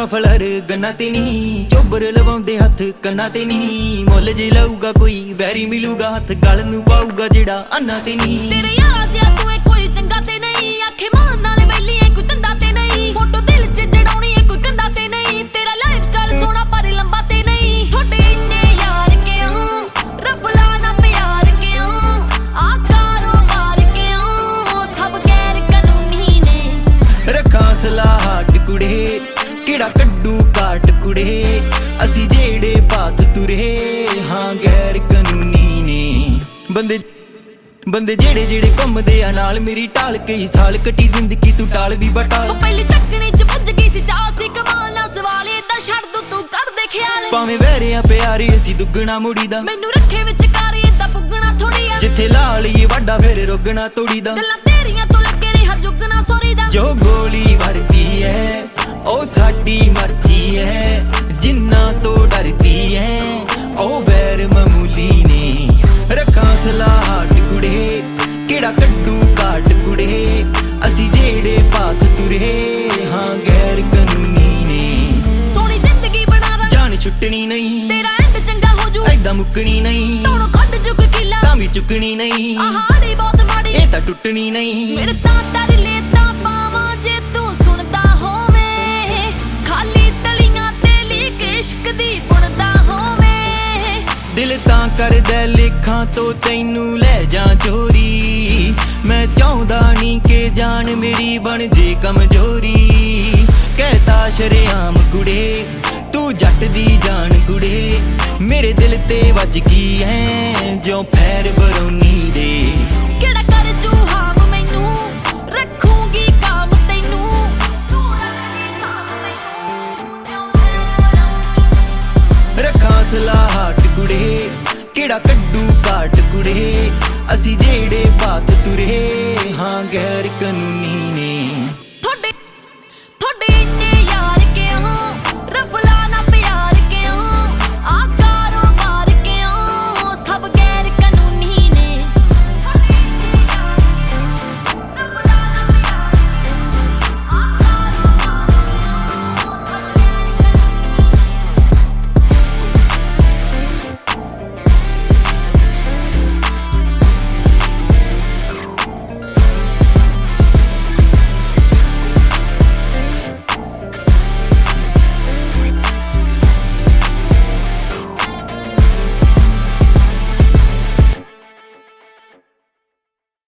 Muffler ਗੰਨਾ ਤੇ ਨਹੀਂ, ਚੋਬਰ ਲਵਾਉਂਦੇ ਹੱਥ ਕੰਨਾਂ ਤੇ ਨਹੀਂ। ਮੁੱਲ ਜੇ ਲਾਊਗਾ ਕੋਈ ਵੈਰੀ ਮਿਲੂਗਾ, ਹੱਥ ਗਲ ਨੂੰ ਪਾਊਗਾ ਜਿਹੜਾ ਅੰਨਾ ਤੇ ਨਹੀਂ। ਤੇਰੇ ਯਾਰ ਜਿਹਾ ਤੂੰ ਕੋਈ ਚੰਗਾ ਤੇ ਨਹੀਂ, ਆਖੇ ਮਾਨ ਨਾਲ ਬੈਲੀ ਕੋਈ ਧੰਦਾ ਤੇ ਨਹੀਂ। ਫੋਟੋ ਦਿਲ 'ਚ ਜੜਾਉਣੀ ਕੋਈ ਕੰਦਾ ਤੇ ਨਹੀਂ, ਤੇਰਾ ਲਾਈਫ ਸਟਾਈਲ ਸੋਹਣਾ ਪਰ ਲੰਬਾ ਤੇ ਨਹੀਂ। ਤੁਹਾਡੇ ਇੰਨੇ ਯਾਰ ਕਿਉਂ ਰਫਲਾ ਨਾ ਪਿਆਰ ਕਿਉਂ, ਆ ਕਾਰੋਬਾਰ ਕਿਉਂ, ਸਭ ਗੈਰ ਕਾਨੂੰਨੀ ਨੇ। ਰੱਖਾਂ ਸਲਾਹਟ ਕੁੜੇ ਕਿਹੜਾ ਕੱਢੂ ਕਾਟ ਕੁੜੇ, ਅਸੀਂ ਜਿਹੜੇ ਪਾਥ ਤੁਰੇ ਹਾਂ ਗੈਰ ਕਾਨੂੰਨੀ ਨੇ। ਬੰਦੇ ਜਿਹੜੇ ਘੁੰਮਦੇ ਆ ਨਾਲ ਮੇਰੀ ਢਾਲ, ਕਈ ਸਾਲ ਕੱਟੀ ਜ਼ਿੰਦਗੀ ਤੂੰ ਟਾਲ ਵੀ ਬਟਾਲ। ਪਹਿਲੀ ਚੱਕਣੀ 'ਚ ਵੱਜ ਗਈ ਸੀ ਚਾਲ ਸੀ ਕਮਾਲ, ਨਾ ਸਵਾਲ ਏਦਾਂ ਛੱਡ ਦੂੰ ਤੂੰ ਕਰਦੇ ਖਿਆਲ। ਭਾਵੇਂ ਵਹਿਰਿਆ ਪਿਆਰੇ ਅਸੀਂ ਦੁੱਗਣਾ ਮੁੜੀਦਾ, ਮੈਨੂੰ ਰੱਖੇ ਵਿੱਚ ਕਾਰੇ ਏਦਾਂ ਪੁੱਗਣਾ ਥੋੜੀ ਆ। ਜਿੱਥੇ ਲਾ ਲਈਏ ਵਾਡਾ ਫੇਰ ਰੁੱਗਣਾ ਤੋੜੀਦਾ। ਗੱਲਾਂ ਤੇਰੀਆਂ ਤੋਂ ਲੱਗੇ ਰਿਹਾ ਜੁਗਣਾ ਸੋਰੀ ਦਾ। ਜੋ ਗੋਲੀ ਵਰਦੀ ਹੈ ਉਹ ਸਾਡੀ ਮਰਜ਼ੀ ਹੈ, ਜਿੰਨਾ ਤੋਂ ਡਰਦੀ ਹੈ ਉਹ ਵੈਰ ਮਾਮੂਲੀ ਨੇ। ਰੱਖਾਂ ਸਲਾਹਟ ਕੁੜੇ ਕਿਹੜਾ ਕੱਢੂ ਕਾਟ ਕੁੜੇ, ਅਸੀਂ ਜਿਹੜੇ ਪਾਥ ਤੁਰੇ ਹਾਂ ਗੈਰ ਕਾਨੂੰਨੀ ਨੇ। ਸੋਹਣੀ ਜ਼ਿੰਦਗੀ ਬਣਾ ਰਾਂ ਜਾਨ ਛੁੱਟਣੀ ਨਹੀਂ, ਤੇਰਾ ਐਂਡ ਚੰਗਾ ਹੋ ਜੂ ਐਦਾਂ ਮੁੱਕਣੀ ਨਹੀਂ। ਤੋੜੋ ਕੱਢ ਜੁਗ ਕਿਲਾ ਤਾਂ ਵੀ ਚੁੱਕਣੀ ਨਹੀਂ, ਆਹਾੜੀ ਬਹੁਤ ਮਾੜੀ ਇਹ ਤਾਂ ਟੁੱਟਣੀ ਨਹੀਂ। ਮੇਰੇ ਤਾਂ ਤਰ ਲੇਤਾ ਪਾਵਾਂ ਜੇ ਤੂੰ ਸੁਣਦਾ ਹੋਵੇਂ, ਖਾਲੀ ਤਲੀਆਂ ਤੇ ਲੀਕ ਇਸ਼ਕ ਦੀ ਬੁਣਦਾ ਹੋਵੇਂ। ਦਿਲ ਤਾਂ ਕਰਦਾ ਲੇਖਾਂ ਤੋਂ ਤੈਨੂੰ ਲੈ ਜਾ ਚੋਰੀ, ਮੈਂ ਚਾਹੁੰਦਾ ਨਹੀਂ ਕਿ ਜਾਨ ਮੇਰੀ ਬਣ ਜੇ ਕਮਜ਼ੋਰੀ। ਕਹਿਤਾ ਸ਼ਰੇਆਮ ਕੁੜੇ ਤੂੰ ਜੱਟ ਦੀ ਜਾਨ ਕੁੜੇ, ਮੇਰੇ ਦਿਲ ਤੇ ਵੱਜ ਗਈ ਹੈ ਜੋ ਫੈਰ ਬਰੌਨੀ ਦੇ। ਕਿਹੜਾ ਕਰ ਜੂ ਹਾਮ ਮੈਨੂੰ ਰੱਖੂਗੀ ਕਾਮ ਤੈਨੂੰ, ਰੱਖਾਂ ਸਲਾਹਟ ਕੁੜੇ ਕਿਹੜਾ ਕੱਢੂ ਕਾਟ ਕੁੜੇ, ਅਸੀਂ ਜਿਹੜੇ ਪਾਥ ਤੁਰੇ ਹਾਂ ਗੈਰ ਕਾਨੂੰਨੀ ਨੇ।